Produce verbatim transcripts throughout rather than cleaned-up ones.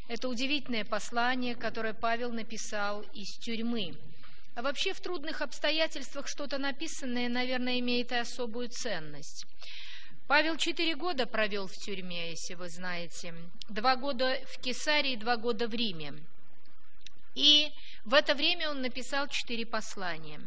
Это удивительное послание, которое Павел написал из тюрьмы. А вообще в трудных обстоятельствах что-то написанное, наверное, имеет и особую ценность. Павел четыре года провел в тюрьме, если вы знаете. Два года в Кесарии, два года в Риме. И в это время он написал четыре послания.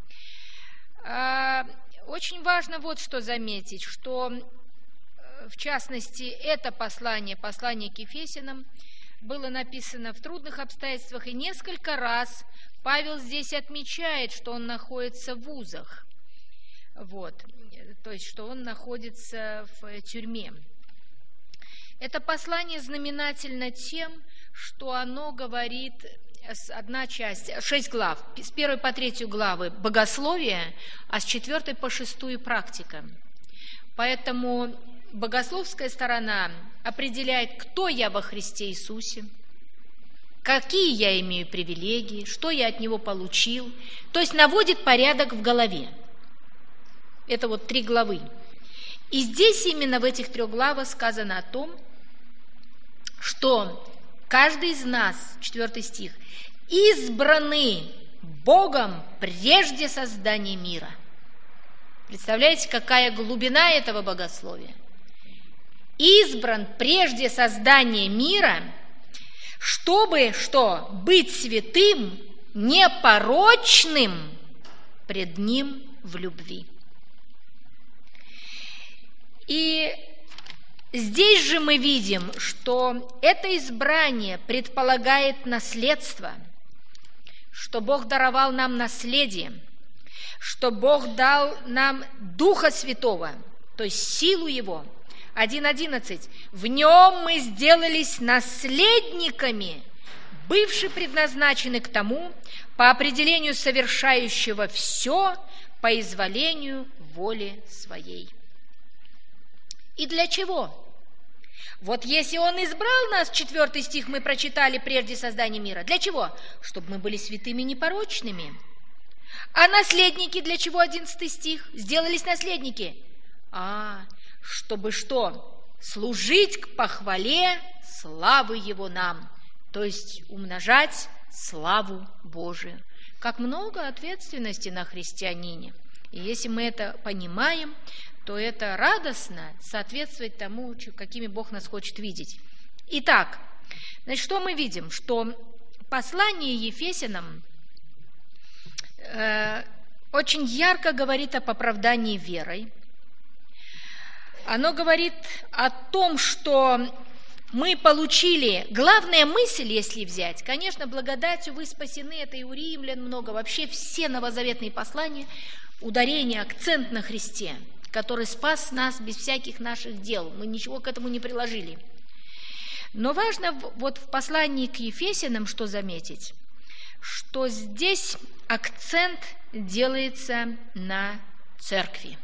Очень важно вот что заметить, что, в частности, это послание, послание к Ефесянам, было написано в трудных обстоятельствах, и несколько раз Павел здесь отмечает, что он находится в вузах, вот, то есть, что он находится в тюрьме. Это послание знаменательно тем, что оно говорит, одна часть, шесть глав, с первой по третью главы богословие, а с четвертой по шестую практика. Поэтому богословская сторона определяет, кто я во Христе Иисусе, какие я имею привилегии, что я от Него получил, то есть наводит порядок в голове. Это вот три главы. И здесь именно в этих трех главах сказано о том, что каждый из нас, четвертый стих, избраны Богом прежде создания мира. Представляете, какая глубина этого богословия? Избран прежде создания мира, чтобы, что? Быть святым, непорочным пред Ним в любви. И здесь же мы видим, что это избрание предполагает наследство, что Бог даровал нам наследие, что Бог дал нам Духа Святого, то есть силу Его. один одиннадцать. В Нем мы сделались наследниками, бывшие предназначены к тому, по определению совершающего все по изволению воли Своей. И для чего? Вот если Он избрал нас, четвертый стих мы прочитали прежде создания мира. Для чего? Чтобы мы были святыми непорочными. А наследники для чего, одиннадцатый стих? Сделались наследники. А, чтобы что? Служить к похвале славы Его нам. То есть умножать славу Божию. Как много ответственности на христианине. И если мы это понимаем, то это радостно соответствовать тому, какими Бог нас хочет видеть. Итак, значит, что мы видим? Что послание Ефесянам э, очень ярко говорит об оправдании верой. Оно говорит о том, что мы получили, главная мысль, если взять, конечно, благодатью вы спасены, это и у римлян много, вообще все новозаветные послания, ударение, акцент на Христе, который спас нас без всяких наших дел. Мы ничего к этому не приложили. Но важно вот в послании к Ефесянам что заметить, что здесь акцент делается на церкви.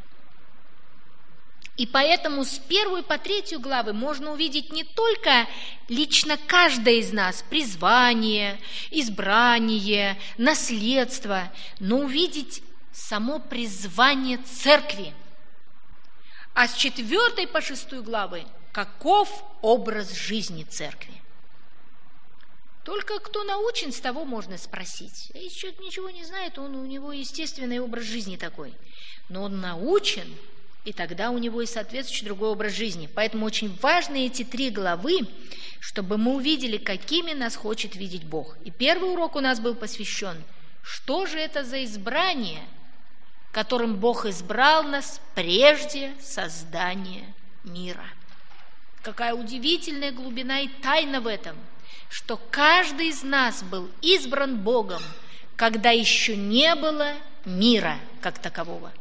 И поэтому с первой по третью главы можно увидеть не только лично каждое из нас призвание, избрание, наследство, но увидеть само призвание церкви. А с четвертой по шестую главы каков образ жизни церкви? Только кто научен, с того можно спросить. Если человек ничего не знает, он, у него естественный образ жизни такой. Но он научен, и тогда у него и соответствующий другой образ жизни. Поэтому очень важны эти три главы, чтобы мы увидели, какими нас хочет видеть Бог. И первый урок у нас был посвящен, что же это за избрание, которым Бог избрал нас прежде создания мира. Какая удивительная глубина и тайна в этом, что каждый из нас был избран Богом, когда еще не было мира как такового.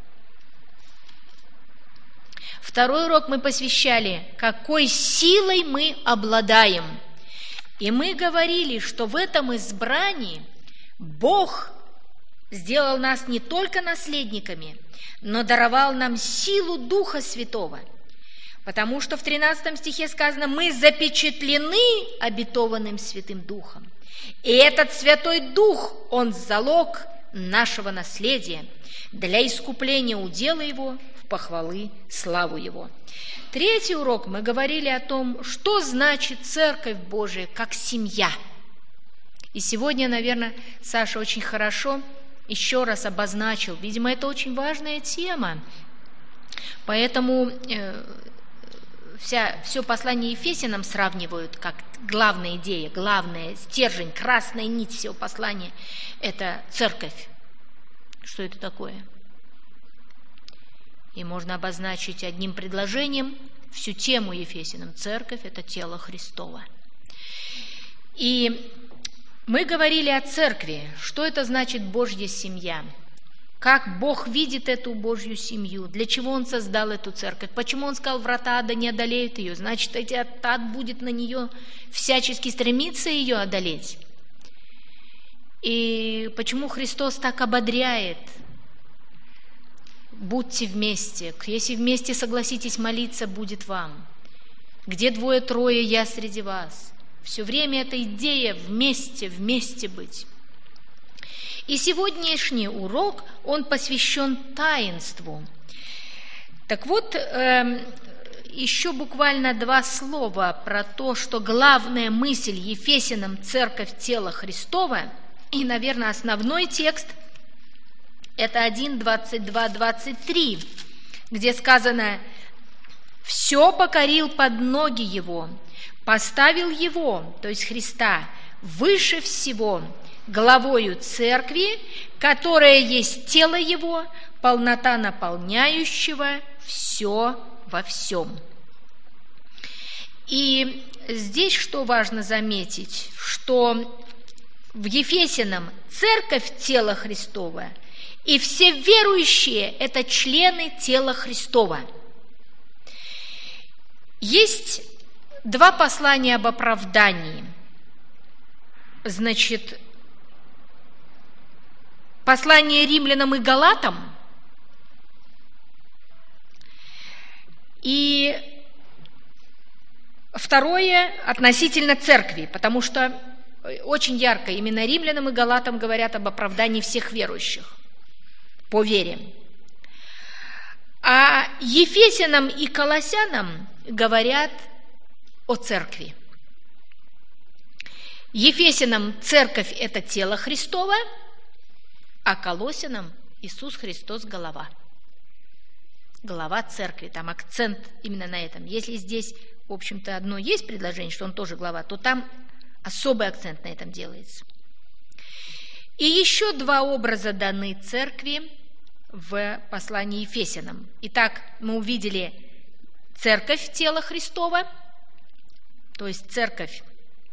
Второй урок мы посвящали, какой силой мы обладаем. И мы говорили, что в этом избрании Бог сделал нас не только наследниками, но даровал нам силу Духа Святого. Потому что в тринадцатом стихе сказано, мы запечатлены обетованным Святым Духом. И этот Святой Дух, Он залог нашего наследия, для искупления удела его, в похвалы славу его». Третий урок мы говорили о том, что значит Церковь Божия как семья. И сегодня, наверное, Саша очень хорошо еще раз обозначил. Видимо, это очень важная тема. Поэтому э, вся, все послание Ефесянам сравнивают как главная идея, главная стержень, красная нить всего послания – это Церковь. Что это такое? И можно обозначить одним предложением всю тему Ефесянам. Церковь – это тело Христово. И мы говорили о церкви. Что это значит Божья семья? Как Бог видит эту Божью семью? Для чего Он создал эту церковь? Почему Он сказал, врата ада не одолеют ее? Значит, этот ад будет на нее всячески стремиться ее одолеть. И почему Христос так ободряет? Будьте вместе. Если вместе согласитесь молиться, будет вам. Где двое-трое, я среди вас. Все время эта идея вместе, вместе быть. И сегодняшний урок, он посвящен таинству. Так вот, э, еще буквально два слова про то, что главная мысль Ефесянам «Церковь тела Христова», и, наверное, основной текст – это один, двадцать два, двадцать три, где сказано: «Все покорил под ноги Его, поставил Его, то есть Христа, выше всего, главою Церкви, которая есть тело Его, полнота наполняющего все во всем». И здесь что важно заметить, что в Ефесянам Церковь тела Христова, и все верующие – это члены тела Христова. Есть два послания об оправдании. Значит, послание римлянам и галатам и второе относительно церкви, потому что очень ярко именно римлянам и галатам говорят об оправдании всех верующих по вере. А Ефесянам и Колоссянам говорят о церкви. Ефесянам церковь – это тело Христово, а Колоссянам Иисус Христос – голова. Голова церкви, там акцент именно на этом. Если здесь, в общем-то, одно есть предложение, что он тоже глава, то там особый акцент на этом делается. И еще два образа даны церкви в послании Ефесянам. Итак, мы увидели церковь тела Христова, то есть церковь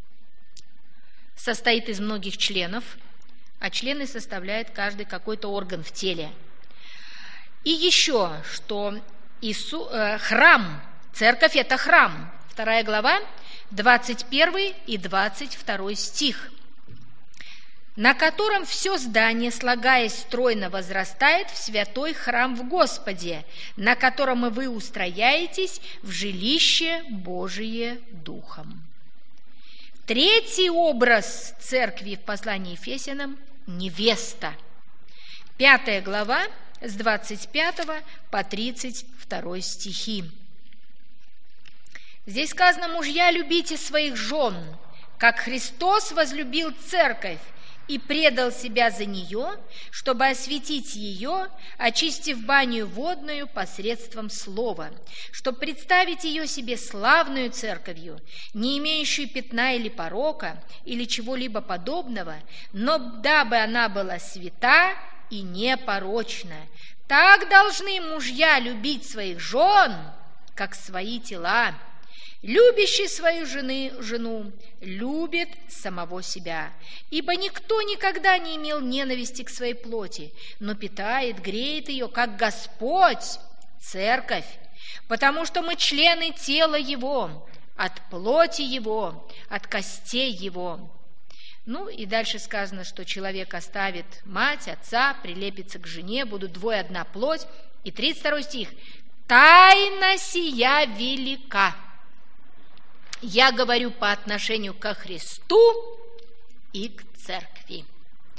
состоит из многих членов, а члены составляют каждый какой-то орган в теле. И еще, что Иису, э, храм, церковь – это храм. Вторая глава, двадцать первый и двадцать второй стих. «На котором все здание, слагаясь стройно, возрастает в святой храм в Господе, на котором и вы устрояетесь в жилище Божие Духом». Третий образ церкви в послании Ефесянам – невеста. Пятая глава, с двадцать пятого по тридцать второй стихи. Здесь сказано: «Мужья, любите своих жен, как Христос возлюбил церковь и предал себя за нее, чтобы осветить ее, очистив баню водную посредством слова, чтобы представить ее себе славную церковью, не имеющую пятна или порока, или чего-либо подобного, но дабы она была свята и непорочна. Так должны мужья любить своих жен, как свои тела. Любящий свою жены, жену любит самого себя, ибо никто никогда не имел ненависти к своей плоти, но питает, греет ее, как Господь, церковь, потому что мы члены тела Его, от плоти Его, от костей Его». Ну и дальше сказано, что человек оставит мать, отца, прилепится к жене, будут двое одна плоть. И тридцать второй стих: «Тайна сия велика. Я говорю по отношению ко Христу и к церкви».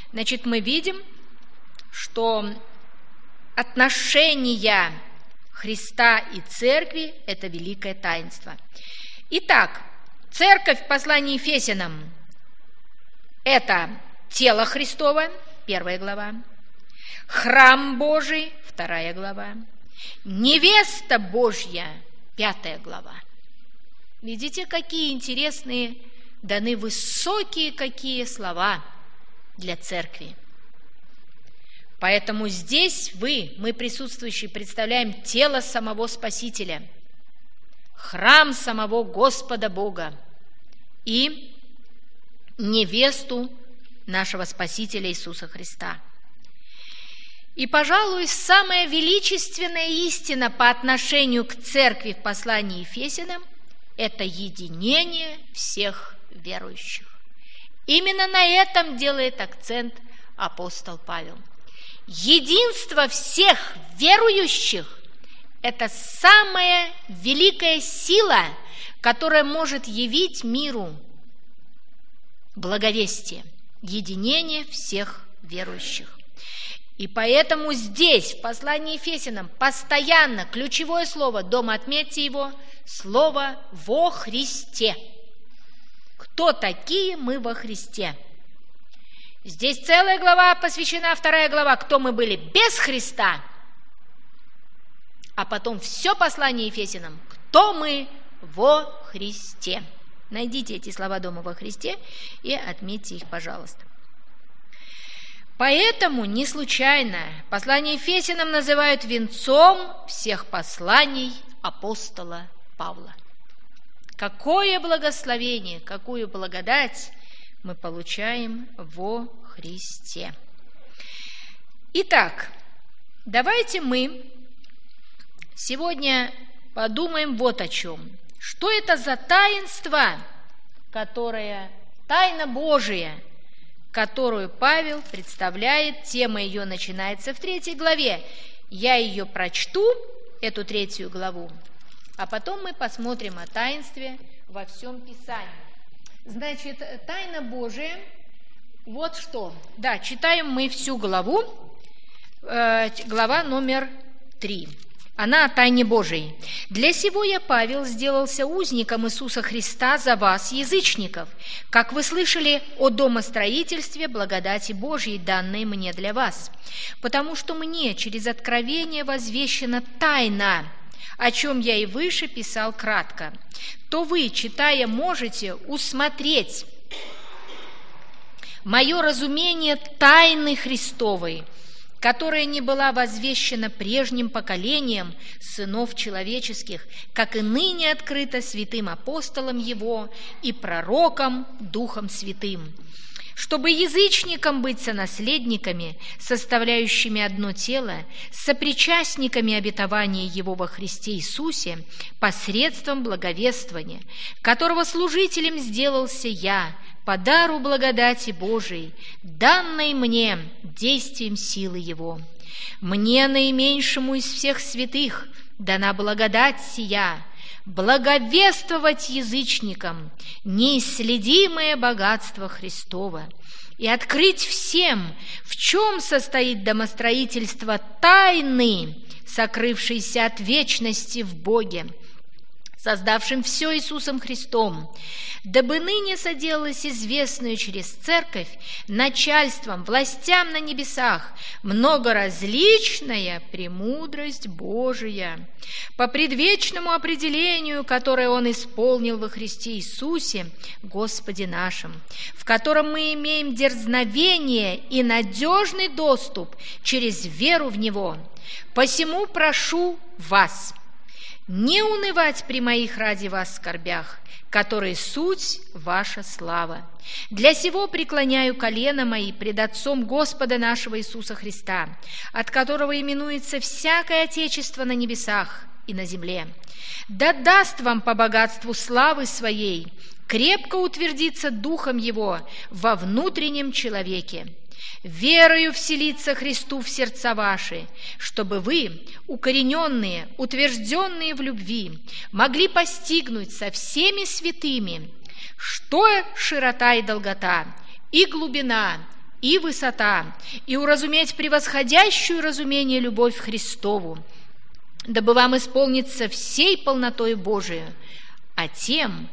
Значит, мы видим, что отношения Христа и Церкви – это великое таинство. Итак, Церковь в послании Ефесянам – это тело Христово, первая глава, храм Божий, вторая глава, невеста Божья, пятая глава. Видите, какие интересные, даны высокие какие слова для Церкви. Поэтому здесь вы, мы присутствующие, представляем тело самого Спасителя, храм самого Господа Бога и невесту нашего Спасителя Иисуса Христа. И, пожалуй, самая величественная истина по отношению к Церкви в послании Ефесянам – это единение всех верующих. Именно на этом делает акцент апостол Павел. Единство всех верующих – это самая великая сила, которая может явить миру благовестие, единение всех верующих. И поэтому здесь, в послании Ефесянам, постоянно ключевое слово, дома отметьте его, слово «во Христе». Кто такие мы во Христе? Здесь целая глава посвящена, вторая глава, кто мы были без Христа. А потом все послание Ефесянам, кто мы во Христе. Найдите эти слова дома во Христе и отметьте их, пожалуйста. Поэтому не случайно послание Ефесянам называют венцом всех посланий апостола Павла. Какое благословение, какую благодать мы получаем во Христе. Итак, давайте мы сегодня подумаем вот о чем. Что это за таинство, которое, тайна Божия, которую Павел представляет, тема ее начинается в третьей главе. Я ее прочту, эту третью главу, а потом мы посмотрим о таинстве во всем Писании. Значит, тайна Божия, вот что. Да, читаем мы всю главу, э, глава номер три. Она о тайне Божией. «Для сего я, Павел, сделался узником Иисуса Христа за вас, язычников, как вы слышали о домостроительстве благодати Божьей, данной мне для вас. Потому что мне через откровение возвещена тайна, о чем я и выше писал кратко, то вы, читая, можете усмотреть мое разумение тайны Христовой, которая не была возвещена прежним поколением сынов человеческих, как и ныне открыта святым апостолом его и пророком Духом Святым, чтобы язычникам быть сонаследниками, составляющими одно тело, сопричастниками обетования Его во Христе Иисусе, посредством благовествования, которого служителем сделался я, по дару благодати Божией, данной мне действием силы Его. Мне, наименьшему из всех святых, дана благодать сия, благовествовать язычникам неисследимое богатство Христово и открыть всем, в чем состоит домостроительство тайны, сокрывшейся от вечности в Боге, создавшим все Иисусом Христом, дабы ныне соделалось известную через Церковь начальством, властям на небесах многоразличная премудрость Божия, по предвечному определению, которое Он исполнил во Христе Иисусе, Господе нашим, в котором мы имеем дерзновение и надежный доступ через веру в Него. Посему прошу вас не унывать при моих ради вас скорбях, которые суть ваша слава. Для сего преклоняю колено мои пред Отцом Господа нашего Иисуса Христа, от которого именуется всякое Отечество на небесах и на земле. Да даст вам по богатству славы Своей крепко утвердиться Духом Его во внутреннем человеке, верою вселиться Христу в сердца ваши, чтобы вы, укорененные, утвержденные в любви, могли постигнуть со всеми святыми, что широта и долгота, и глубина, и высота, и уразуметь превосходящую разумение любовь Христову, дабы вам исполниться всей полнотой Божией, а тем,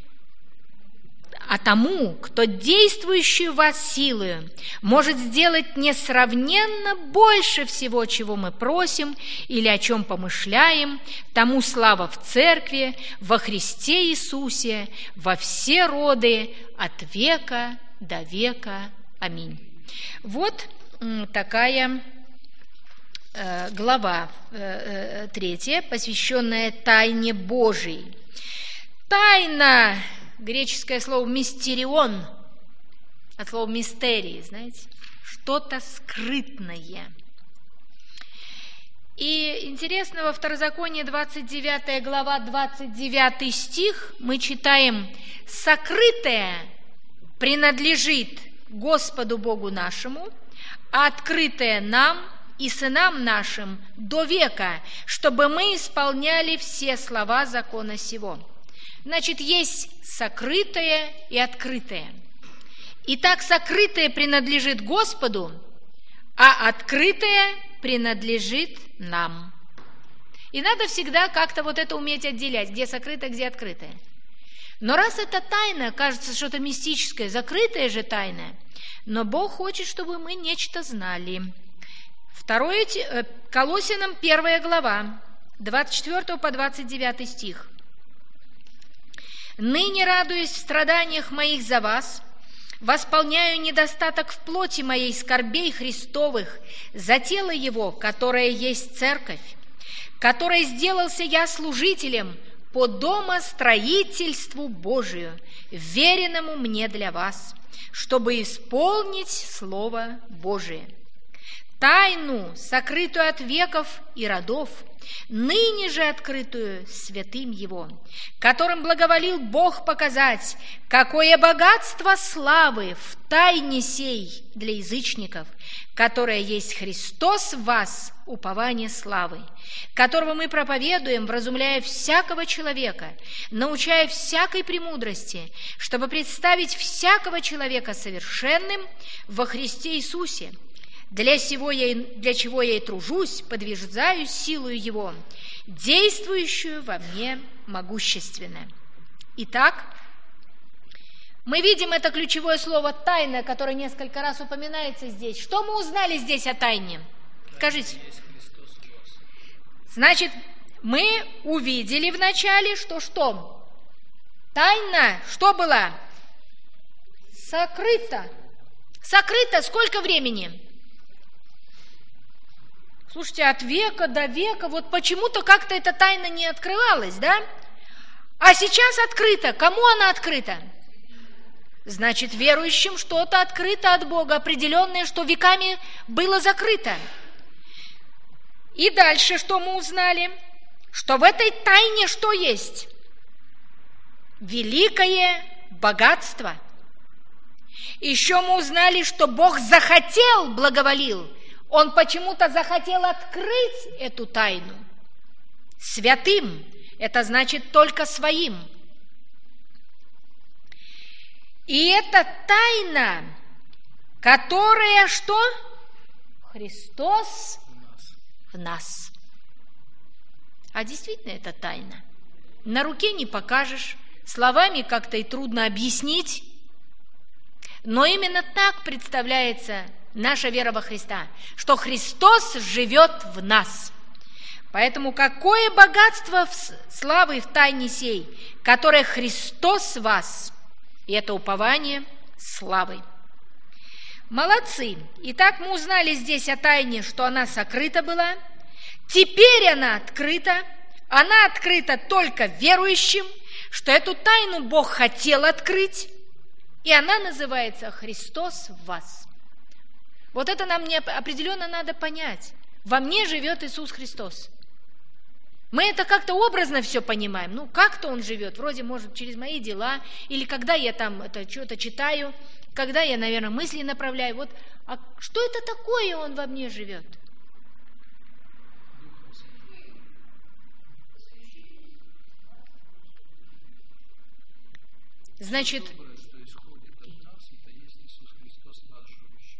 а тому, кто действующий в вас силою, может сделать несравненно больше всего, чего мы просим или о чем помышляем, тому слава в Церкви, во Христе Иисусе, во все роды, от века до века. Аминь. Вот такая э, глава э, третья, посвященная тайне Божией. Тайна, греческое слово «мистерион», от слова «мистерии», знаете, что-то скрытное. И интересно, во Второзаконии двадцать девятая глава, двадцать девятый стих мы читаем: «Сокрытое принадлежит Господу Богу нашему, а открытое нам и сынам нашим до века, чтобы мы исполняли все слова закона сего». Значит, есть сокрытое и открытое. Итак, сокрытое принадлежит Господу, а открытое принадлежит нам. И надо всегда как-то вот это уметь отделять, где сокрытое, где открытое. Но раз это тайна, кажется, что-то мистическое, закрытое же тайна, но Бог хочет, чтобы мы нечто знали. Второе, Колоссянам первая глава, двадцать четвёртый по двадцать девятый стих. «Ныне радуюсь в страданиях моих за вас, восполняю недостаток в плоти моей скорбей Христовых за тело Его, которое есть церковь, которой сделался я служителем по домостроительству Божию, веренному мне для вас, чтобы исполнить Слово Божие. Тайну, сокрытую от веков и родов, ныне же открытую святым Его, которым благоволил Бог показать, какое богатство славы в тайне сей для язычников, которое есть Христос в вас, упование славы, которого мы проповедуем, вразумляя всякого человека, научая всякой премудрости, чтобы представить всякого человека совершенным во Христе Иисусе. Для сего я, для чего я и тружусь, подвиждаюсь силою Его, действующую во мне могущественно». Итак, мы видим это ключевое слово «тайна», которое несколько раз упоминается здесь. Что мы узнали здесь о тайне? Скажите. Значит, мы увидели вначале, что что? Тайна, что было? Сокрыто. Сокрыто сколько времени? Слушайте, от века до века, вот почему-то как-то эта тайна не открывалась, да? А сейчас открыта. Кому она открыта? Значит, верующим что-то открыто от Бога, определенное, что веками было закрыто. И дальше что мы узнали? Что в этой тайне что есть? Великое богатство. Еще мы узнали, что Бог захотел, благоволил. Он почему-то захотел открыть эту тайну. Святым – это значит только своим. И это тайна, которая что? Христос в нас. А действительно это тайна. На руке не покажешь, словами как-то и трудно объяснить. Но именно так представляется наша вера во Христа, что Христос живет в нас. Поэтому какое богатство в славы в тайне сей, которое Христос в вас, и это упование славы. Молодцы! Итак, мы узнали здесь о тайне, что она сокрыта была. Теперь она открыта. Она открыта только верующим, что эту тайну Бог хотел открыть, и она называется «Христос в вас». Вот это нам не определенно надо понять. Во мне живет Иисус Христос. Мы это как-то образно все понимаем. Ну, как-то Он живет, вроде, может, через мои дела, или когда я там это что-то читаю, когда я, наверное, мысли направляю. Вот, а что это такое Он во мне живет? Значит,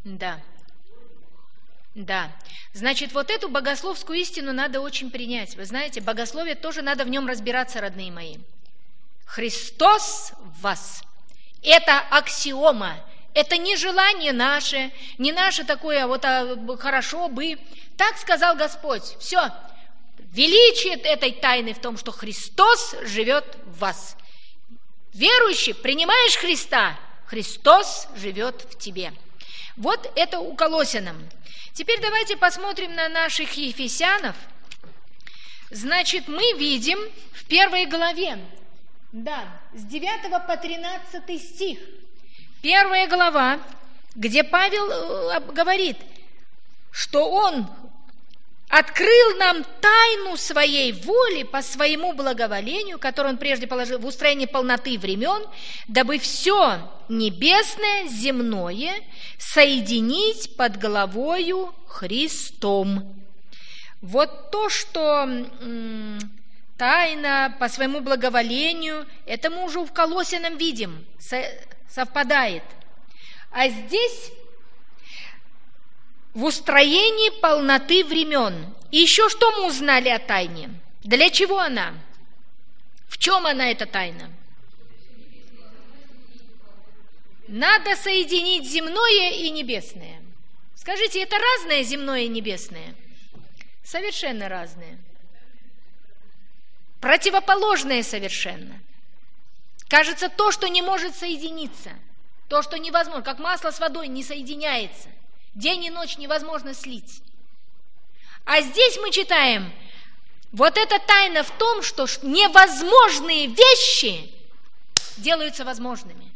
Да. Да. Значит, вот эту богословскую истину надо очень принять. Вы знаете, богословие тоже надо в нем разбираться, родные мои. Христос в вас. Это аксиома. Это не желание наше, не наше такое, вот а, хорошо бы. Так сказал Господь. Все. Величие этой тайны в том, что Христос живет в вас. Верующий, принимаешь Христа, Христос живет в тебе. Вот это у Колоссянам. Теперь давайте посмотрим на наших ефесянов. Значит, мы видим в первой главе, да, с девятого по тринадцатый стих. Первая глава, где Павел говорит, что он открыл нам тайну своей воли по своему благоволению, которую он прежде положил в устроение полноты времен, дабы все небесное, земное соединить под главою Христом. Вот то, что м, тайна по своему благоволению, это мы уже в Колоссянам видим, со, совпадает. А здесь в устроении полноты времен. И еще что мы узнали о тайне? Для чего она? В чем она, эта тайна? Надо соединить земное и небесное. Скажите, это разное земное и небесное? Совершенно разное. Противоположное совершенно. Кажется, то, что не может соединиться, то, что невозможно, как масло с водой не соединяется. День и ночь невозможно слить. А здесь мы читаем, вот эта тайна в том, что невозможные вещи делаются возможными,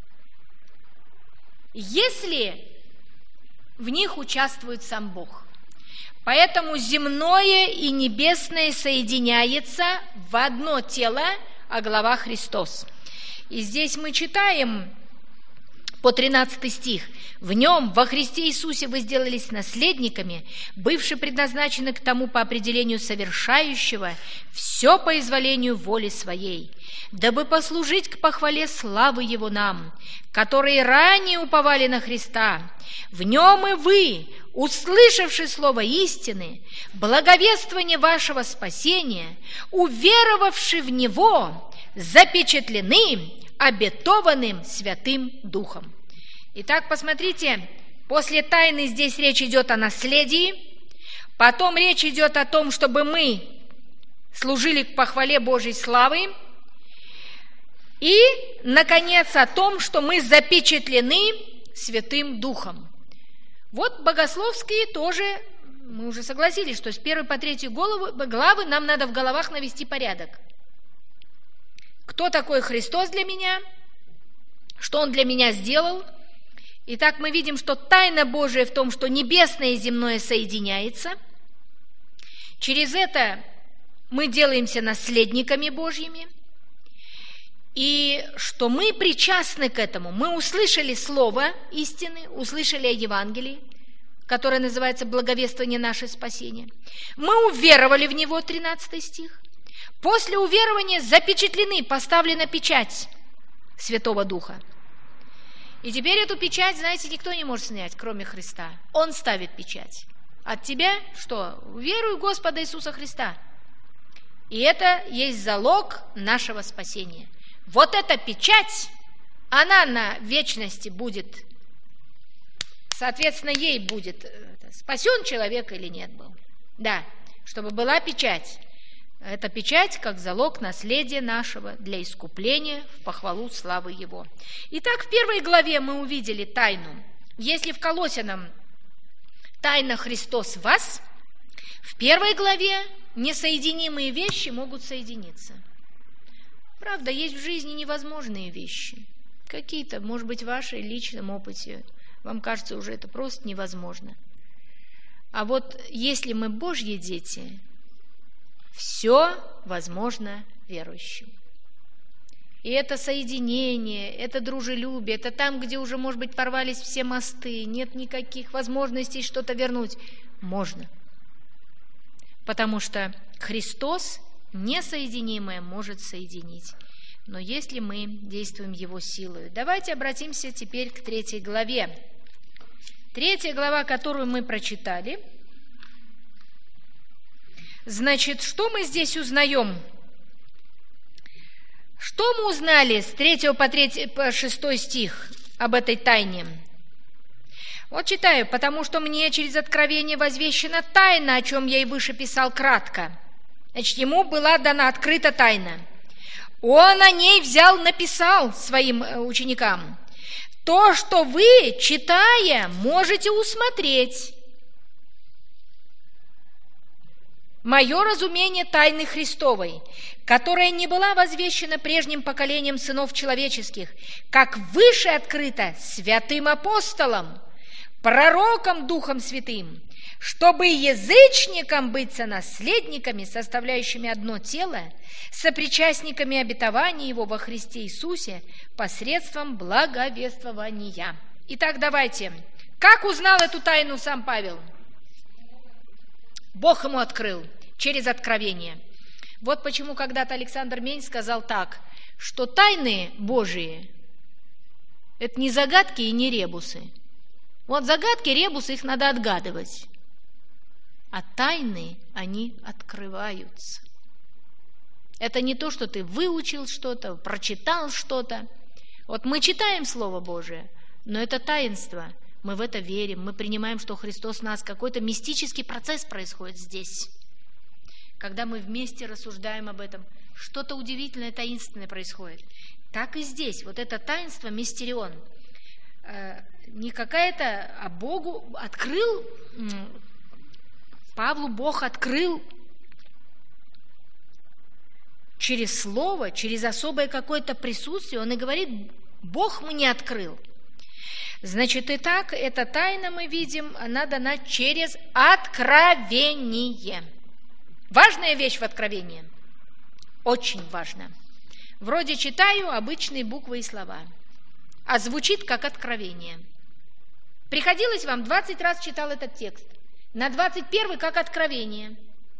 если в них участвует сам Бог. Поэтому земное и небесное соединяется в одно тело, а глава Христос. И здесь мы читаем по тринадцатый стих. «В нем, во Христе Иисусе, вы сделались наследниками, бывшие предназначены к тому по определению совершающего все по изволению воли своей, дабы послужить к похвале славы Его нам, которые ранее уповали на Христа. В нем и вы, услышавши слово истины, благовествование вашего спасения, уверовавши в Него, запечатлены обетованным Святым Духом». Итак, посмотрите, после тайны здесь речь идет о наследии, потом речь идет о том, чтобы мы служили к похвале Божьей славы, и, наконец, о том, что мы запечатлены Святым Духом. Вот богословские тоже, мы уже согласились, что с первой по третью главы нам надо в головах навести порядок. Кто такой Христос для меня? Что Он для меня сделал? Итак, мы видим, что тайна Божия в том, что небесное и земное соединяется. Через это мы делаемся наследниками Божьими. И что мы причастны к этому. Мы услышали слово истины, услышали о Евангелии, которое называется «Благовествование наше спасение». Мы уверовали в него, тринадцатый стих. После уверования запечатлены, поставлена печать Святого Духа. И теперь эту печать, знаете, никто не может снять, кроме Христа. Он ставит печать. От тебя что? Веруй в Господа Иисуса Христа. И это есть залог нашего спасения. Вот эта печать, она на вечности будет, соответственно, ей будет, спасен человек или нет был. Да, чтобы была печать. Эта печать как залог наследия нашего для искупления в похвалу славы Его. Итак, в первой главе мы увидели тайну. Если в Колоссянам тайна Христос в вас, в первой главе несоединимые вещи могут соединиться. Правда, есть в жизни невозможные вещи. Какие-то, может быть, в вашей личном опыте. Вам кажется, уже это просто невозможно. А вот если мы Божьи дети, все возможно верующим. И это соединение, это дружелюбие, это там, где уже, может быть, порвались все мосты, нет никаких возможностей что-то вернуть. Можно. Потому что Христос несоединимое может соединить. Но если мы действуем Его силой. Давайте обратимся теперь к третьей главе. Третья глава, которую мы прочитали. Значит, что мы здесь узнаем? Что мы узнали с третьего по, третий, по шестой стих об этой тайне? Вот читаю. «Потому что мне через откровение возвещена тайна, о чем я и выше писал кратко». Значит, ему была дана открыта тайна. Он о ней взял, написал своим ученикам. То, что вы, читая, можете усмотреть. Мое разумение тайны Христовой, которая не была возвещена прежним поколением сынов человеческих, как выше открыто святым апостолам, пророкам Духом Святым, чтобы язычникам быть сонаследниками, составляющими одно тело, сопричастниками обетования Его во Христе Иисусе посредством благовествования. Итак, давайте. Как узнал эту тайну сам Павел? Бог ему открыл через откровение. Вот почему когда-то Александр Мень сказал так, что тайны Божии – это не загадки и не ребусы. Вот загадки, ребусы, их надо отгадывать. А тайны, они открываются. Это не то, что ты выучил что-то, прочитал что-то. Вот мы читаем Слово Божие, но это таинство. Мы в это верим, мы принимаем, что Христос в нас. Какой-то мистический процесс происходит здесь. Когда мы вместе рассуждаем об этом, что-то удивительное, таинственное происходит. Так и здесь. Вот это таинство, мистерион, не какая-то, а Богу открыл, Павлу Бог открыл через слово, через особое какое-то присутствие. Он и говорит, Бог мне открыл. Значит, и так, эта тайна, мы видим, она дана через откровение. Важная вещь в откровении. Очень важна. Вроде читаю обычные буквы и слова, а звучит как откровение. Приходилось вам, двадцать раз читал этот текст. На двадцать первый как откровение.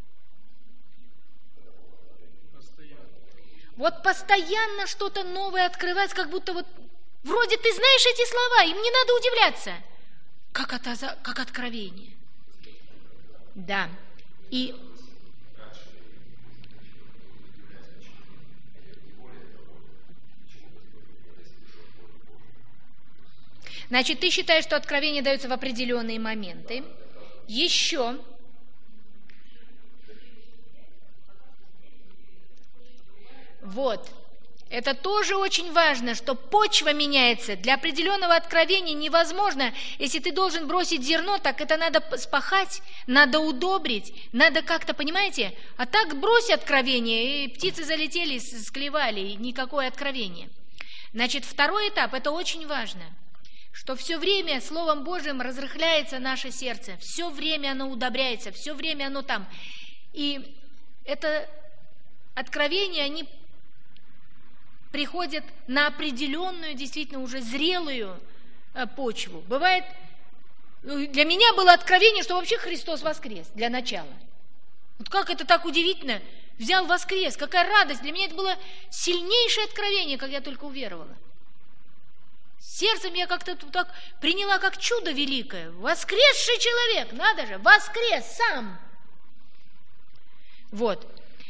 Постоянно. Вот постоянно что-то новое открывается, как будто вот вроде ты знаешь эти слова, им не надо удивляться. Как, это, как откровение. Да. И значит, ты считаешь, что откровение дается в определенные моменты. Еще вот, это тоже очень важно, что почва меняется. Для определенного откровения невозможно, если ты должен бросить зерно, так это надо спахать, надо удобрить, надо как-то, понимаете? А так брось откровение, и птицы залетели, склевали, и никакое откровение. Значит, второй этап, это очень важно. Что все время Словом Божьим разрыхляется наше сердце, все время оно удобряется, все время оно там. И это откровения, они приходят на определенную, действительно уже зрелую почву. Бывает, для меня было откровение, что вообще Христос воскрес, для начала. Вот как это так удивительно, взял воскрес, какая радость. Для меня это было сильнейшее откровение, как я только уверовала. Сердцем я как-то так приняла как чудо великое. Воскресший человек, надо же, воскрес сам. Вот.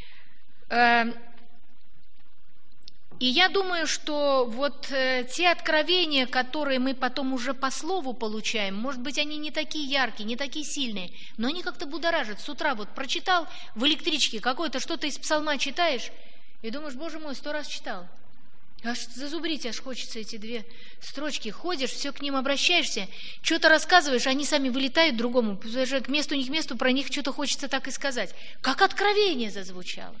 И я думаю, что вот те откровения, которые мы потом уже по слову получаем, может быть, они не такие яркие, не такие сильные, но они как-то будоражат. С утра вот прочитал в электричке какое-то что-то из псалма читаешь, и думаешь, Боже мой, сто раз читал. Аж зазубрить аж хочется эти две строчки. Ходишь, все к ним обращаешься, что-то рассказываешь, они сами вылетают другому. К месту, не к месту, про них что-то хочется так и сказать. Как откровение зазвучало.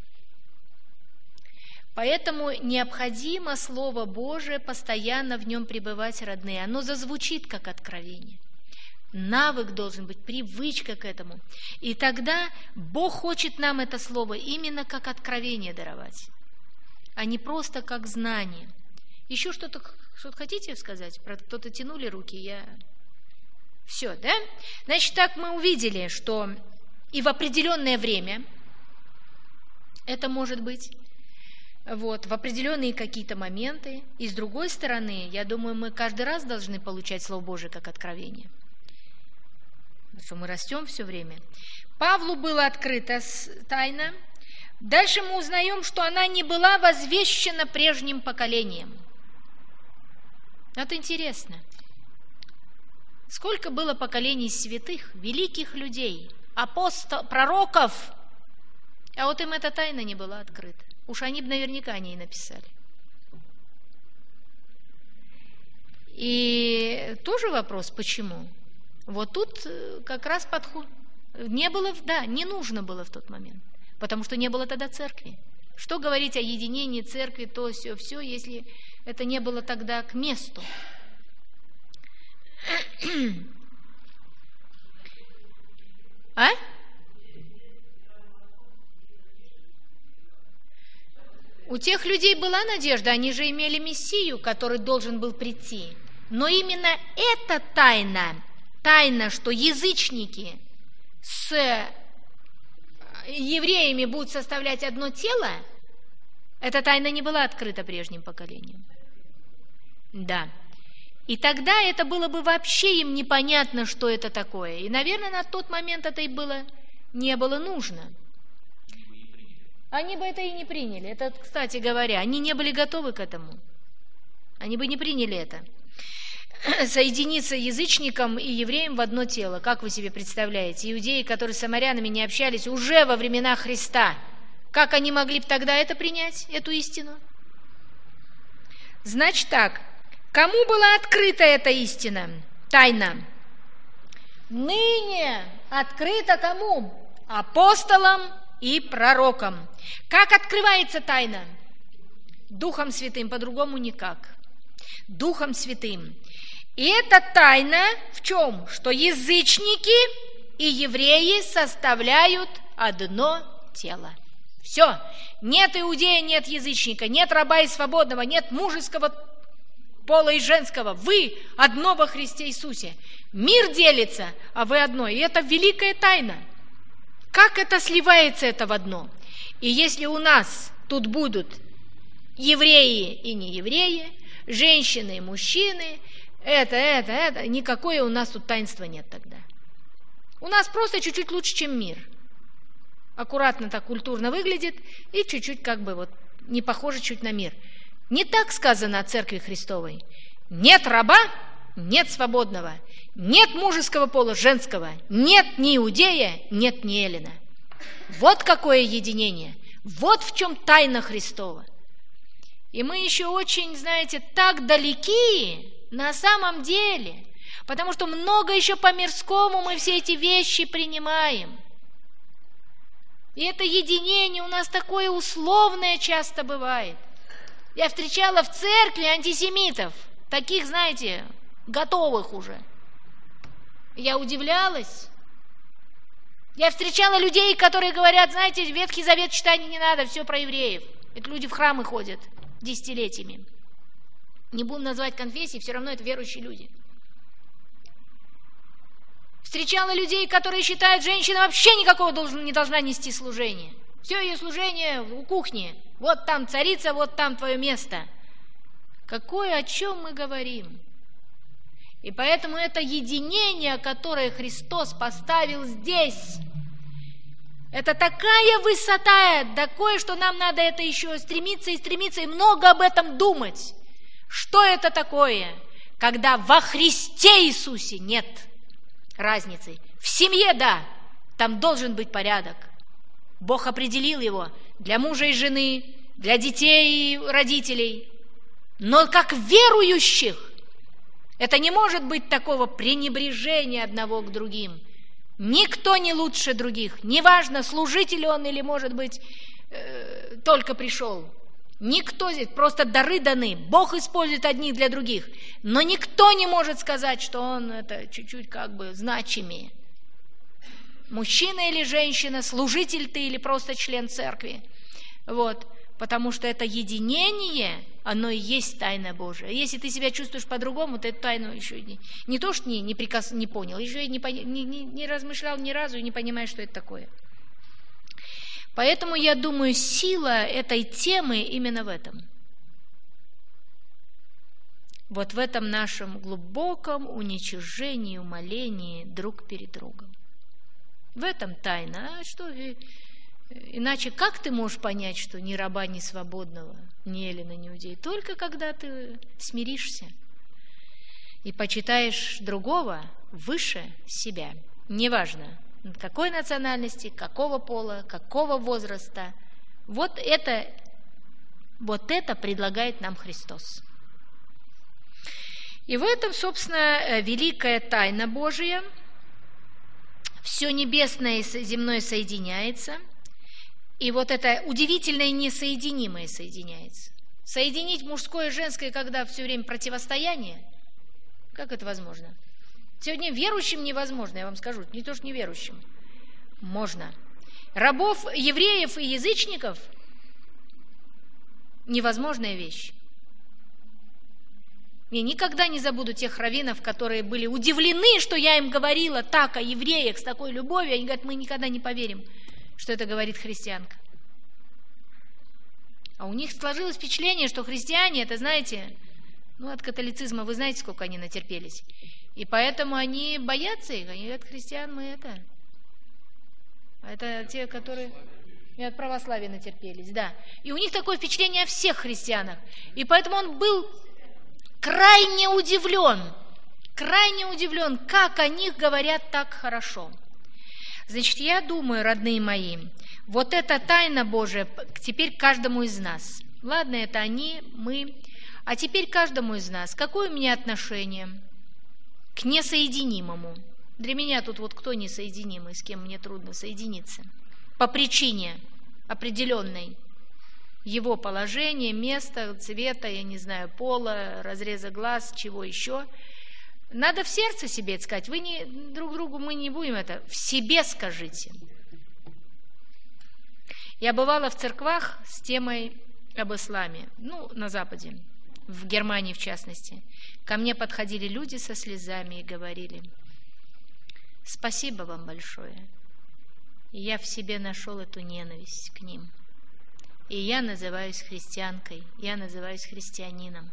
Поэтому необходимо Слово Божие постоянно в нем пребывать, родные. Оно зазвучит как откровение. Навык должен быть, привычка к этому. И тогда Бог хочет нам это Слово именно как откровение даровать, а не просто как знание. Еще что-то, что-то хотите сказать? Про кто-то тянули руки, я... Все, да? Значит, так мы увидели, что и в определенное время это может быть, вот, в определенные какие-то моменты. И с другой стороны, я думаю, мы каждый раз должны получать Слово Божие как откровение. Потому что мы растем все время. Павлу была открыта тайна. Дальше мы узнаем, что она не была возвещена прежним поколением. Это интересно. Сколько было поколений святых, великих людей, апостолов, пророков, а вот им эта тайна не была открыта. Уж они бы наверняка о ней написали. И тоже вопрос, почему? Вот тут как раз подход. Не было, да, не нужно было в тот момент, потому что не было тогда церкви. Что говорить о единении церкви, то все, все, если это не было тогда к месту. А? У тех людей была надежда, они же имели Мессию, который должен был прийти. Но именно эта тайна, тайна, что язычники с евреями будут составлять одно тело, эта тайна не была открыта прежним поколением. Да. И тогда это было бы вообще им непонятно, что это такое. И, наверное, на тот момент это и было, не было нужно. Они бы это и не приняли. Это, кстати говоря, они не были готовы к этому. Они бы не приняли это. Соединиться язычникам и евреям в одно тело. Как вы себе представляете? Иудеи, которые с самарянами не общались уже во времена Христа. Как они могли бы тогда это принять, эту истину? Значит так, кому была открыта эта истина, тайна? Ныне открыта кому? Апостолам и пророкам. Как открывается тайна? Духом Святым, по-другому никак. Духом Святым. И эта тайна в чем? Что язычники и евреи составляют одно тело. Все. Нет иудея, нет язычника, нет раба и свободного, нет мужеского пола и женского. Вы одно во Христе Иисусе. Мир делится, а вы одно. И это великая тайна. Как это сливается это в одно? И если у нас тут будут евреи и неевреи, женщины и мужчины, это, это, это, никакое у нас тут таинства нет тогда. У нас просто чуть-чуть лучше, чем мир. Аккуратно так культурно выглядит и чуть-чуть как бы вот не похоже чуть на мир. Не так сказано о Церкви Христовой. Нет раба, нет свободного, нет мужеского пола, женского, нет ни иудея, нет ни эллина. Вот какое единение, вот в чем тайна Христова. И мы еще очень, знаете, так далеки на самом деле, потому что много еще по-мирскому мы все эти вещи принимаем. И это единение у нас такое условное часто бывает. Я встречала в церкви антисемитов, таких, знаете, готовых уже. Я удивлялась. Я встречала людей, которые говорят, знаете, Ветхий Завет читать не надо, все про евреев. Это люди в храмы ходят десятилетиями. Не будем называть конфессии, все равно это верующие люди. Встречала людей, которые считают, женщина вообще никакого должен, не должна нести служение. Все ее служение у кухни. Вот там царица, вот там твое место. Какое, о чем мы говорим? И поэтому это единение, которое Христос поставил здесь, это такая высота, такое, что нам надо это еще стремиться и стремиться, и много об этом думать. Что это такое, когда во Христе Иисусе нет разницы? В семье, да, там должен быть порядок. Бог определил его для мужа и жены, для детей и родителей. Но как верующих, это не может быть такого пренебрежения одного к другим. Никто не лучше других. Неважно, служитель он или, может быть, э, только пришел. Никто здесь, просто дары даны. Бог использует одних для других. Но никто не может сказать, что он это чуть-чуть как бы значимее. Мужчина или женщина, служитель ты или просто член церкви. Вот. Потому что это единение, оно и есть тайна Божия. Если ты себя чувствуешь по-другому, то эту тайну еще не, не то, что не, не, прикас, не понял, еще и не, не, не, не размышлял ни разу и не понимаешь, что это такое. Поэтому, я думаю, сила этой темы именно в этом. Вот в этом нашем глубоком уничижении, умолении друг перед другом. В этом тайна. А что, иначе как ты можешь понять, что ни раба, ни свободного, ни эллина, ни иудея? Только когда ты смиришься и почитаешь другого выше себя. Неважно, какой национальности, какого пола, какого возраста. Вот это, вот это предлагает нам Христос. И в этом, собственно, великая тайна Божия. Все небесное и земное соединяется. И вот это удивительное несоединимое соединяется. Соединить мужское и женское, когда все время противостояние, как это возможно? Сегодня верующим невозможно, я вам скажу, не то что неверующим. Можно. Рабов, евреев и язычников невозможная вещь. Я никогда не забуду тех раввинов, которые были удивлены, что я им говорила так о евреях, с такой любовью. Они говорят, мы никогда не поверим, что это говорит христианка. А у них сложилось впечатление, что христиане, это, знаете, ну, от католицизма вы знаете, сколько они натерпелись. И поэтому они боятся их. Они говорят, христиан мы это. А это те, которые и от православия натерпелись, да. И у них такое впечатление о всех христианах. И поэтому он был крайне удивлен, крайне удивлен, как о них говорят так хорошо. Значит, я думаю, родные мои, вот эта тайна Божия теперь каждому из нас. Ладно, это они, мы, а теперь каждому из нас. Какое у меня отношение к несоединимому? Для меня тут вот кто несоединимый, с кем мне трудно соединиться? По причине определенной. Его положение, место, цвета, я не знаю, пола, разреза глаз, чего еще. Надо в сердце себе это сказать. Вы не, друг другу мы не будем это. В себе скажите. Я бывала в церквах с темой об исламе. Ну, на Западе, в Германии в частности. Ко мне подходили люди со слезами и говорили: спасибо вам большое. И я в себе нашел эту ненависть к ним. И я называюсь христианкой, я называюсь христианином.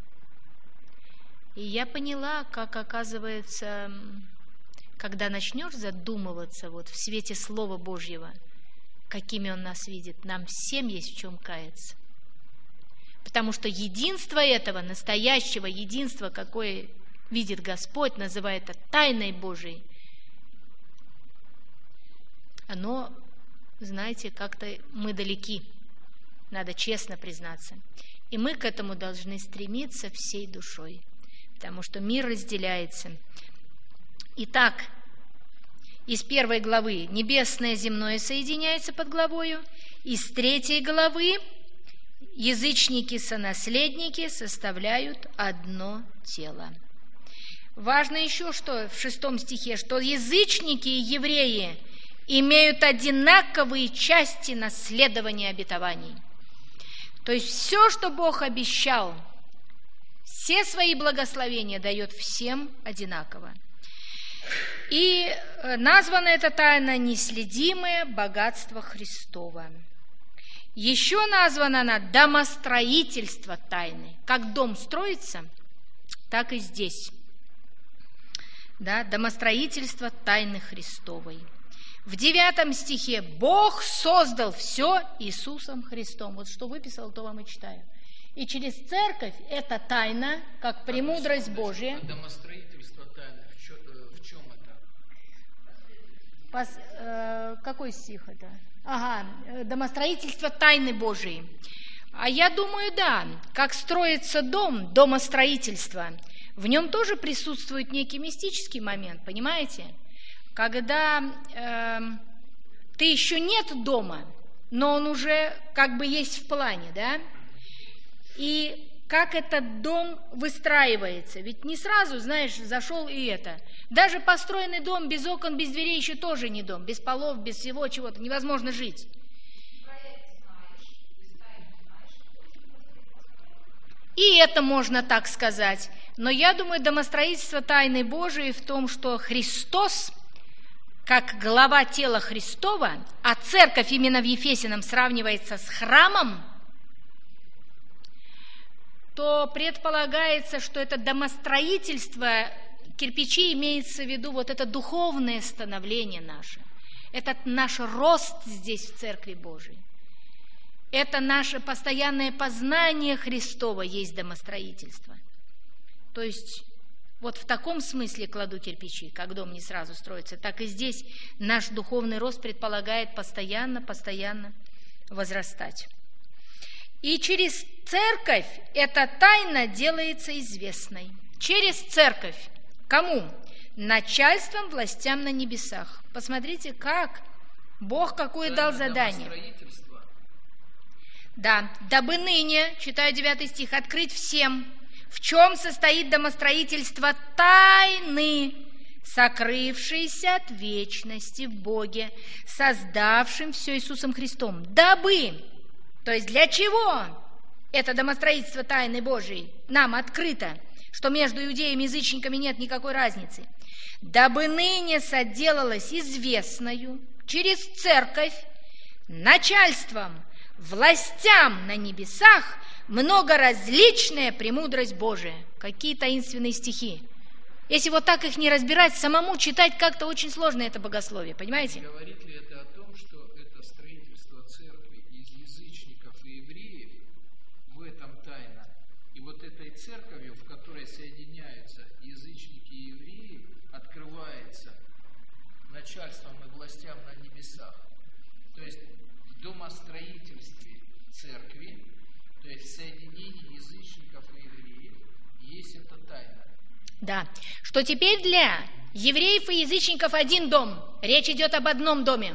И я поняла, как, оказывается, когда начнешь задумываться вот в свете Слова Божьего, какими Он нас видит, нам всем есть в чем каяться. Потому что единство этого, настоящего единства, какое видит Господь, называет это тайной Божией, оно, знаете, как-то мы далеки. Надо честно признаться. И мы к этому должны стремиться всей душой, потому что мир разделяется. Итак, из первой главы небесное, земное соединяется под главою, из третьей главы язычники-сонаследники составляют одно тело. Важно еще, что в шестом стихе, что язычники и евреи имеют одинаковые части наследования обетований. То есть все, что Бог обещал, все свои благословения дает всем одинаково. И названа эта тайна «Неследимое богатство Христово». Еще названа она «Домостроительство тайны». Как дом строится, так и здесь. Да, домостроительство тайны Христовой. В девятом стихе Бог создал все Иисусом Христом. Вот что выписал, то вам и читаю. И через церковь эта тайна, как премудрость Божья. Домостроительство тайны, в чем это? Пос, э, какой стих это? Ага, домостроительство тайны Божией. А я думаю, да, как строится дом, домостроительство, в нем тоже присутствует некий мистический момент, понимаете? Когда э, ты еще нет дома, но он уже как бы есть в плане, да? И как этот дом выстраивается? Ведь не сразу, знаешь, зашел и это. Даже построенный дом без окон, без дверей еще тоже не дом. Без полов, без всего чего-то. Невозможно жить. И это можно так сказать. Но я думаю, домостроительство тайны Божией в том, что Христос как глава тела Христова, а церковь именно в Ефесином сравнивается с храмом, то предполагается, что это домостроительство кирпичей имеется в виду вот это духовное становление наше. Это наш рост здесь в Церкви Божией. Это наше постоянное познание Христова есть домостроительство. То есть вот в таком смысле кладу кирпичи, как дом не сразу строится, так и здесь наш духовный рост предполагает постоянно, постоянно возрастать. И через церковь эта тайна делается известной. Через церковь. Кому? Начальством, властям на небесах. Посмотрите, как Бог какое да, дал задание. Да, дабы ныне, читаю девятый стих, открыть всем, в чем состоит домостроительство тайны, сокрывшейся от вечности в Боге, создавшим все Иисусом Христом. Дабы, то есть для чего это домостроительство тайны Божией нам открыто, что между иудеями и язычниками нет никакой разницы, дабы ныне соделалось известною через церковь начальством, властям на небесах многоразличная премудрость Божия. Какие таинственные стихи. Если вот так их не разбирать, самому читать как-то очень сложно это богословие, понимаете? Говорит ли это о том, что это строительство церкви из язычников и евреев, в этом тайна? И вот этой церковью, в которой соединяются язычники и евреи, открывается начальством и властям на небесах. То есть в домостроительстве церкви, то есть в соединении язычников и евреев, есть эта тайна. Да, что теперь для евреев и язычников один дом. Речь идет об одном доме.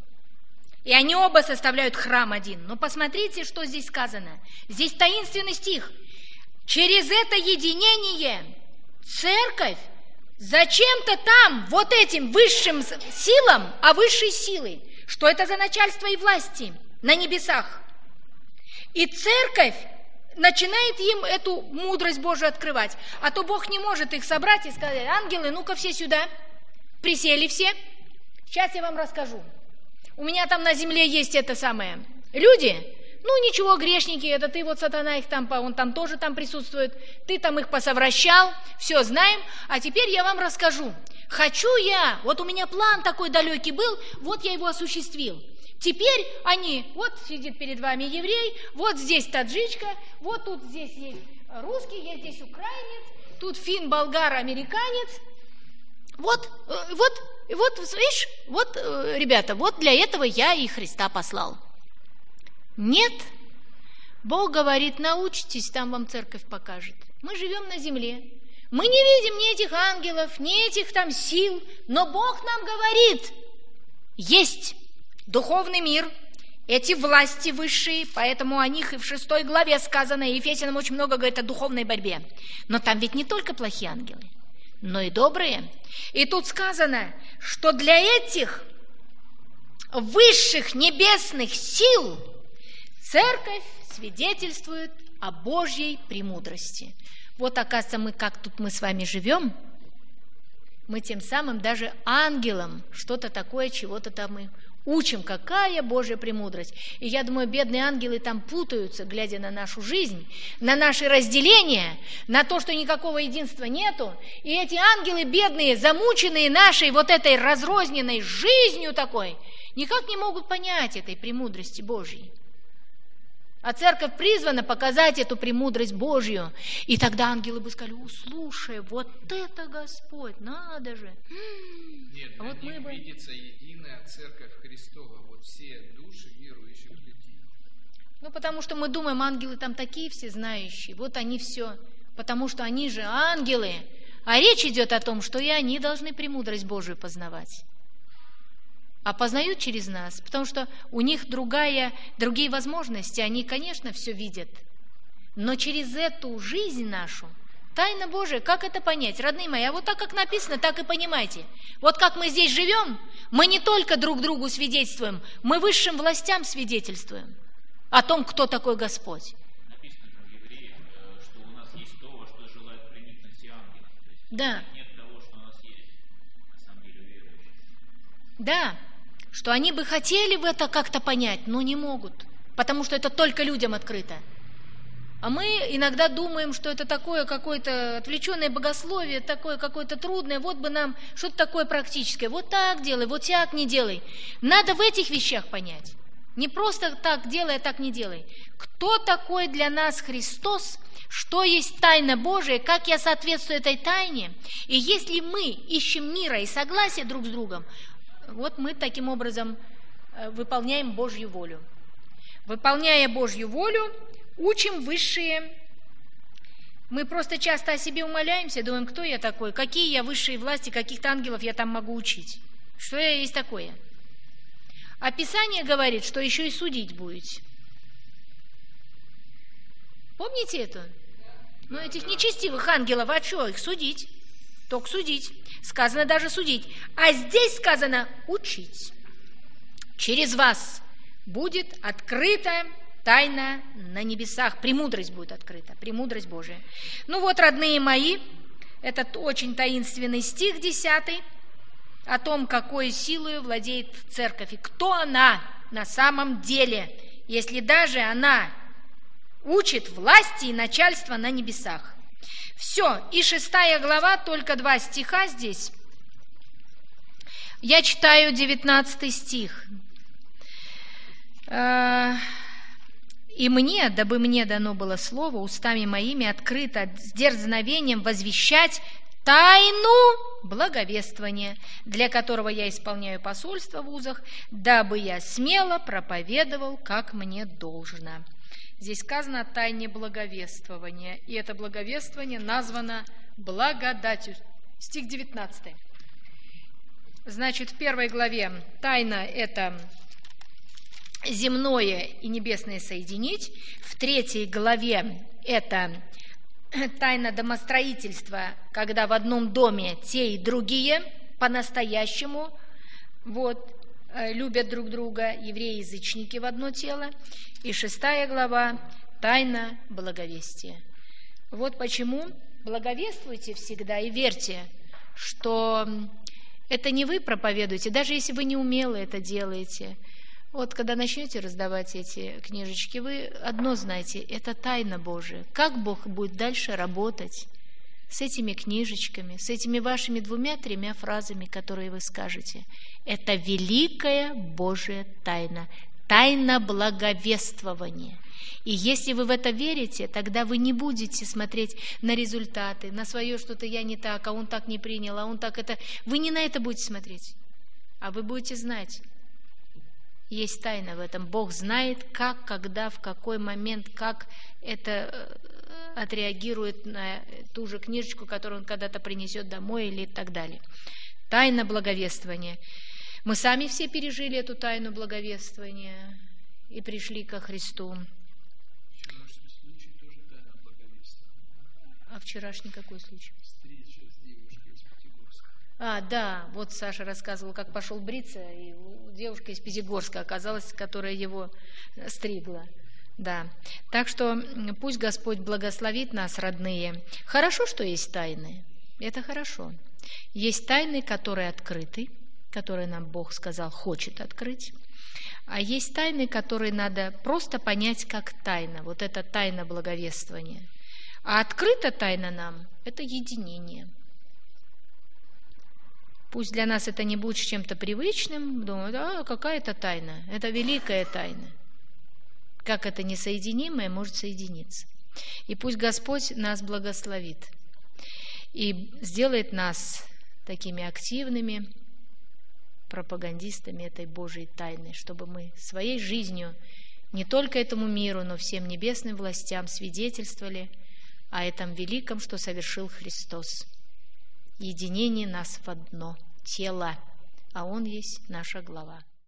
И они оба составляют храм один. Но посмотрите, что здесь сказано. Здесь таинственный стих. Через это единение церковь зачем-то там, вот этим высшим силам, а высшей силой, что это за начальство и власти на небесах. И церковь начинает им эту мудрость Божию открывать. А то Бог не может их собрать и сказать: ангелы, ну-ка все сюда. Присели все. Сейчас я вам расскажу. У меня там на земле есть это самое. Люди, ну ничего, грешники, это ты вот сатана их там, он там тоже там присутствует. Ты там их посовращал, все знаем. А теперь я вам расскажу. Хочу я, вот у меня план такой далекий был, вот я его осуществил. Теперь они, вот сидит перед вами еврей, вот здесь таджичка, вот тут здесь есть русский, есть здесь украинец, тут фин, болгар, американец. Вот, вот, вот, видишь, вот, ребята, вот для этого я и Христа послал. Нет, Бог говорит: научитесь, там вам церковь покажет. Мы живем на земле, мы не видим ни этих ангелов, ни этих там сил, но Бог нам говорит: есть духовный мир, эти власти высшие, поэтому о них и в шестой главе сказано, и Ефесянам очень много говорит о духовной борьбе. Но там ведь не только плохие ангелы, но и добрые. И тут сказано, что для этих высших небесных сил церковь свидетельствует о Божьей премудрости. Вот, оказывается, мы как тут мы с вами живем, мы тем самым даже ангелам что-то такое, чего-то там мы учим, какая Божья премудрость. И я думаю, бедные ангелы там путаются, глядя на нашу жизнь, на наши разделения, на то, что никакого единства нету. И эти ангелы бедные, замученные нашей вот этой разрозненной жизнью такой, никак не могут понять этой премудрости Божьей. А церковь призвана показать эту премудрость Божью. И тогда ангелы бы сказали: о, слушай, вот это Господь, надо же. Нет, а для вот них мы бы... видится единая церковь Христова, вот все души верующих людей. Ну, потому что мы думаем, ангелы там такие все знающие, вот они все, потому что они же ангелы. А речь идет о том, что и они должны премудрость Божию познавать. А познают через нас, потому что у них другая, другие возможности, они, конечно, все видят. Но через эту жизнь нашу, тайна Божия, как это понять? Родные мои, а вот так, как написано, так и понимайте. Вот как мы здесь живем, мы не только друг другу свидетельствуем, мы высшим властям свидетельствуем о том, кто такой Господь. Написано в Евреях, что у нас есть то, во что желают проникнуть все ангелы. Да. Нет того, что у нас есть, на самом деле, верующих. Да, что они бы хотели в это как-то понять, но не могут, потому что это только людям открыто. А мы иногда думаем, что это такое какое-то отвлеченное богословие, такое какое-то трудное, вот бы нам что-то такое практическое, вот так делай, вот так не делай. Надо в этих вещах понять. Не просто так делай, а так не делай. Кто такой для нас Христос? Что есть тайна Божия? Как я соответствую этой тайне? И если мы ищем мира и согласия друг с другом, вот мы таким образом выполняем Божью волю. Выполняя Божью волю, учим высшие. Мы просто часто о себе умаляемся, думаем, кто я такой, какие я высшие власти, каких-то ангелов я там могу учить. Что я есть такое? А Писание говорит, что еще и судить будете. Помните это? Ну, этих нечестивых ангелов, а что, их судить? Только судить. Сказано даже судить. А здесь сказано учить. Через вас будет открыта тайна на небесах. Премудрость будет открыта, премудрость Божия. Ну вот, родные мои, этот очень таинственный стих десятый о том, какой силой владеет церковь и кто она на самом деле, если даже она учит власти и начальство на небесах. Все, и шестая глава, только два стиха здесь. Я читаю девятнадцатый стих. «И мне, дабы мне дано было слово, устами моими открыто с дерзновением возвещать тайну благовествования, для которого я исполняю посольство в вузах, дабы я смело проповедовал, как мне должно». Здесь сказано о тайне благовествования, и это благовествование названо благодатью. Стих девятнадцатый. Значит, в первой главе тайна – это земное и небесное соединить. В третьей главе это тайна домостроительства, когда в одном доме те и другие по-настоящему вот, любят друг друга, евреи и язычники в одно тело. И шестая глава – тайна благовестия. Вот почему благовествуйте всегда и верьте, что это не вы проповедуете, даже если вы не умело это делаете. Вот когда начнете раздавать эти книжечки, вы одно знаете – это тайна Божия. Как Бог будет дальше работать с этими книжечками, с этими вашими двумя-тремя фразами, которые вы скажете. Это великая Божья тайна, тайна благовествования. И если вы в это верите, тогда вы не будете смотреть на результаты, на свое что-то я не так, а он так не принял, а он так это... Вы не на это будете смотреть, а вы будете знать. Есть тайна в этом. Бог знает, как, когда, в какой момент, как это отреагирует на ту же книжечку, которую он когда-то принесет домой или так далее. Тайна благовествования. Мы сами все пережили эту тайну благовествования и пришли ко Христу. Вчерашний случай тоже тайна благовествования. А вчерашний какой случай? Встреча с девушкой из Пятигорска. А, да, вот Саша рассказывал, как пошел бриться, и девушка из Пятигорска оказалась, которая его стригла. Да, так что пусть Господь благословит нас, родные. Хорошо, что есть тайны, это хорошо. Есть тайны, которые открыты, которые нам Бог сказал, хочет открыть. А есть тайны, которые надо просто понять как тайна. Вот это тайна благовествования. А открыта тайна нам – это единение. Пусть для нас это не будет чем-то привычным, думают, а какая-то тайна, это великая тайна. Как это несоединимое может соединиться. И пусть Господь нас благословит и сделает нас такими активными пропагандистами этой Божьей тайны, чтобы мы своей жизнью не только этому миру, но всем небесным властям свидетельствовали о этом великом, что совершил Христос. Единение нас в одно тело, а Он есть наша глава.